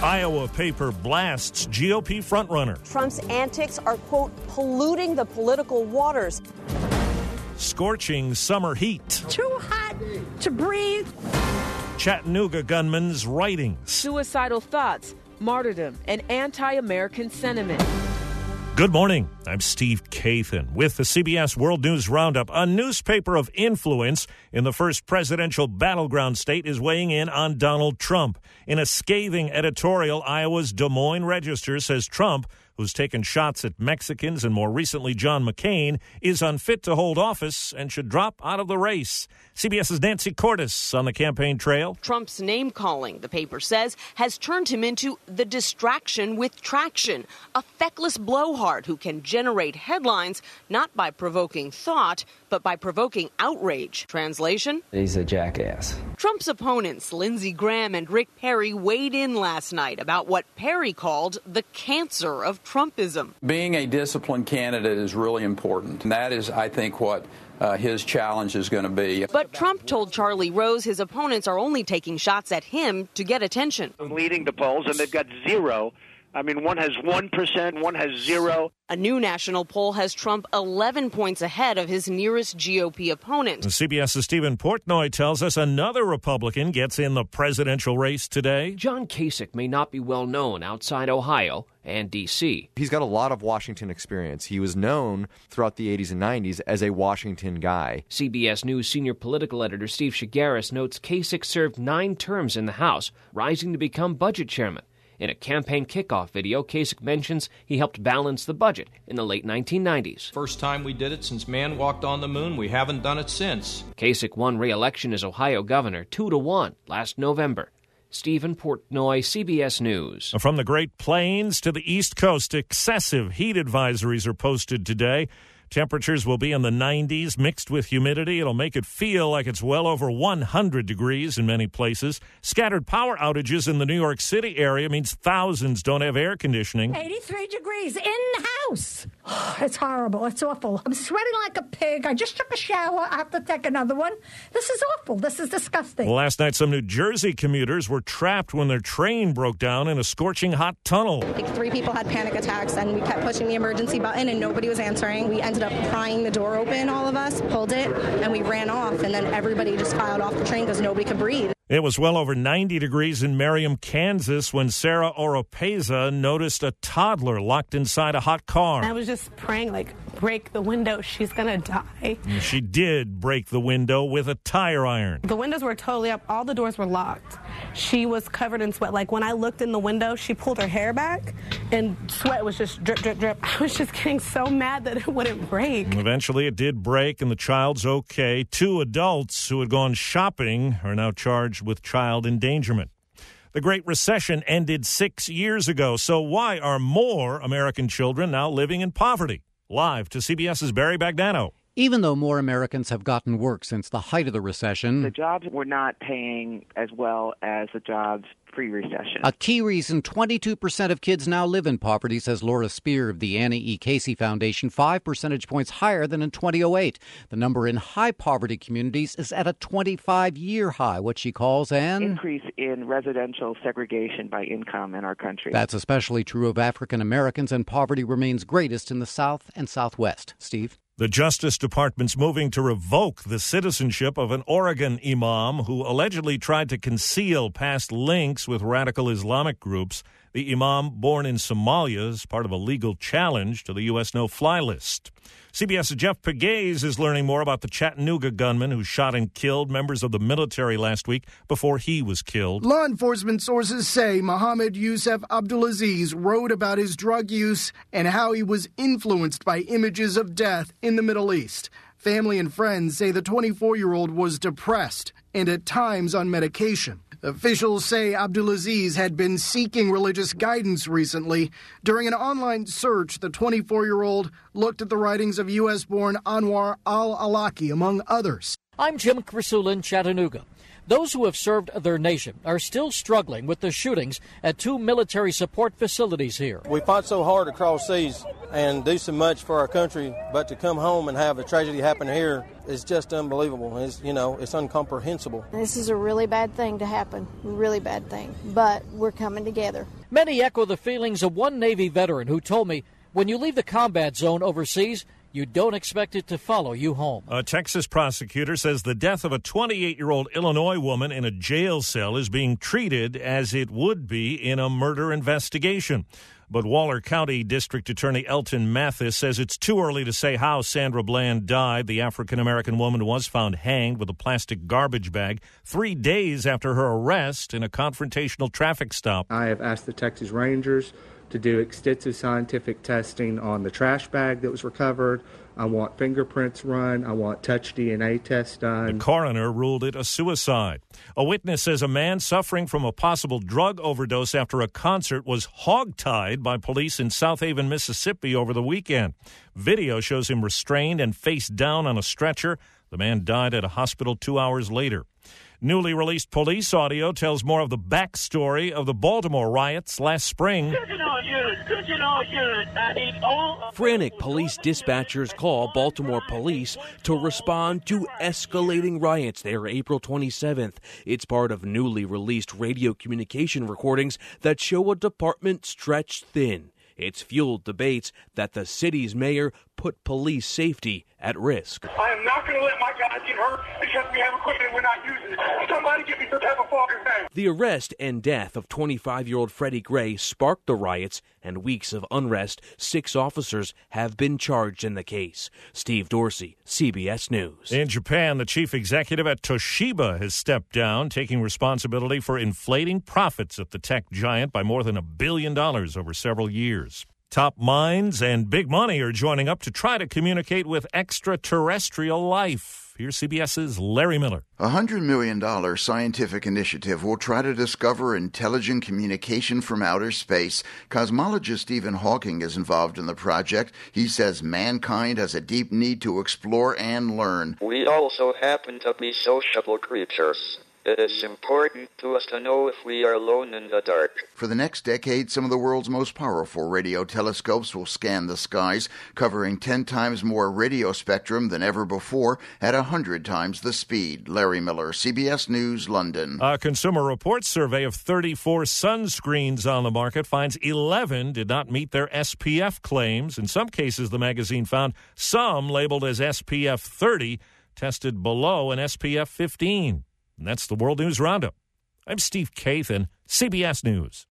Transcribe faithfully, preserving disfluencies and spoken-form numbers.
Iowa paper blasts G O P frontrunner. Trump's antics are, quote, polluting the political waters. Scorching summer heat. Too hot to breathe. Chattanooga gunman's writings. Suicidal thoughts, martyrdom, and anti-American sentiment. Good morning. I'm Steve Kathan with the C B S World News Roundup. A newspaper of influence in the first presidential battleground state is weighing in on Donald Trump. In a scathing editorial, Iowa's Des Moines Register says Trump, who's taken shots at Mexicans and more recently John McCain, is unfit to hold office and should drop out of the race. CBS's Nancy Cordes on the campaign trail. Trump's name-calling, the paper says, has turned him into the distraction with traction, a feckless blowhard who can generate headlines not by provoking thought, but by provoking outrage. Translation? He's a jackass. Trump's opponents, Lindsey Graham and Rick Perry, weighed in last night about what Perry called the cancer of Trumpism. Being a disciplined candidate is really important. And that is, I think, what uh, his challenge is going to be. But Trump told Charlie Rose his opponents are only taking shots at him to get attention. I'm leading the polls, and they've got zero. I mean, one has one percent, one has zero. A new national poll has Trump eleven points ahead of his nearest G O P opponent. CBS's Stephen Portnoy tells us another Republican gets in the presidential race today. John Kasich may not be well known outside Ohio and D C. He's got a lot of Washington experience. He was known throughout the eighties and nineties as a Washington guy. C B S News senior political editor Steve Shigaris notes Kasich served nine terms in the House, rising to become budget chairman. In a campaign kickoff video, Kasich mentions he helped balance the budget in the late nineteen nineties. First time we did it since man walked on the moon. We haven't done it since. Kasich won re-election as Ohio governor two to one last November. Stephen Portnoy, C B S News. From the Great Plains to the East Coast, excessive heat advisories are posted today. Temperatures will be in the nineties, mixed with humidity. It'll make it feel like it's well over one hundred degrees in many places. Scattered power outages in the New York City area means thousands don't have air conditioning. eighty-three degrees in the house. It's horrible. It's awful. I'm sweating like a pig. I just took a shower. I have to take another one. This is awful. This is disgusting. Well, last night, some New Jersey commuters were trapped when their train broke down in a scorching hot tunnel. Like three people had panic attacks, and we kept pushing the emergency button, and nobody was answering. We ended up prying the door open, all of us, pulled it, and we ran off, and then everybody just filed off the train because nobody could breathe. It was well over ninety degrees in Merriam, Kansas, when Sarah Oropeza noticed a toddler locked inside a hot car. I was just praying, like, break the window. She's going to die. She did break the window with a tire iron. The windows were totally up. All the doors were locked. She was covered in sweat. Like, when I looked in the window, she pulled her hair back, and sweat was just drip, drip, drip. I was just getting so mad that it wouldn't break. Eventually, it did break, and the child's okay. Two adults who had gone shopping are now charged with child endangerment. The Great Recession ended six years ago, so why are more American children now living in poverty? Live to CBS's Barry Bagnano. Even though more Americans have gotten work since the height of the recession, the jobs were not paying as well as the jobs pre-recession. A key reason twenty-two percent of kids now live in poverty, says Laura Spear of the Annie E. Casey Foundation, five percentage points higher than in two thousand eight. The number in high poverty communities is at a twenty-five-year high, what she calls an increase in residential segregation by income in our country. That's especially true of African Americans, and poverty remains greatest in the South and Southwest. Steve? The Justice Department's moving to revoke the citizenship of an Oregon imam who allegedly tried to conceal past links with radical Islamic groups. The imam, born in Somalia, is part of a legal challenge to the U S no-fly list. CBS's Jeff Pegues is learning more about the Chattanooga gunman who shot and killed members of the military last week before he was killed. Law enforcement sources say Mohammed Yusuf Abdulaziz wrote about his drug use and how he was influenced by images of death in the Middle East. Family and friends say the twenty-four-year-old was depressed and at times on medication. Officials say Abdulaziz had been seeking religious guidance recently. During an online search, the twenty-four-year-old looked at the writings of U S-born Anwar al-Awlaki, among others. I'm Jim Krasula in Chattanooga. Those who have served their nation are still struggling with the shootings at two military support facilities here. We fought so hard to cross seas and do so much for our country, but to come home and have a tragedy happen here is just unbelievable. It's, you know, it's incomprehensible. This is a really bad thing to happen, really bad thing, but we're coming together. Many echo the feelings of one Navy veteran who told me, when you leave the combat zone overseas, you don't expect it to follow you home. A Texas prosecutor says the death of a twenty-eight-year-old Illinois woman in a jail cell is being treated as it would be in a murder investigation. But Waller County District Attorney Elton Mathis says it's too early to say how Sandra Bland died. The African-American woman was found hanged with a plastic garbage bag three days after her arrest in a confrontational traffic stop. I have asked the Texas Rangers to do extensive scientific testing on the trash bag that was recovered. I want fingerprints run. I want touch D N A tests done. The coroner ruled it a suicide. A witness says a man suffering from a possible drug overdose after a concert was hogtied by police in South Haven, Mississippi over the weekend. Video shows him restrained and face down on a stretcher. The man died at a hospital two hours later. Newly released police audio tells more of the backstory of the Baltimore riots last spring. Frantic police dispatchers call Baltimore police to respond to escalating riots there April twenty-seventh. It's part of newly released radio communication recordings that show a department stretched thin. It's fueled debates that the city's mayor put police safety at risk. I am not going to let my guys get hurt because we have equipment and we're not using it. Somebody give me some type of fucking thing. The arrest and death of twenty-five-year-old Freddie Gray sparked the riots and weeks of unrest. Six officers have been charged in the case. Steve Dorsey, C B S News. In Japan, the chief executive at Toshiba has stepped down, taking responsibility for inflating profits at the tech giant by more than a billion dollars over several years. Top minds and big money are joining up to try to communicate with extraterrestrial life. Here's CBS's Larry Miller. A one hundred million dollars scientific initiative will try to discover intelligent communication from outer space. Cosmologist Stephen Hawking is involved in the project. He says mankind has a deep need to explore and learn. We also happen to be sociable creatures. It is important to us to know if we are alone in the dark. For the next decade, some of the world's most powerful radio telescopes will scan the skies, covering ten times more radio spectrum than ever before at one hundred times the speed. Larry Miller, C B S News, London. A Consumer Reports survey of thirty-four sunscreens on the market finds eleven did not meet their S P F claims. In some cases, the magazine found some labeled as S P F thirty tested below an S P F fifteen. And that's the World News Roundup. I'm Steve Kathan, C B S News.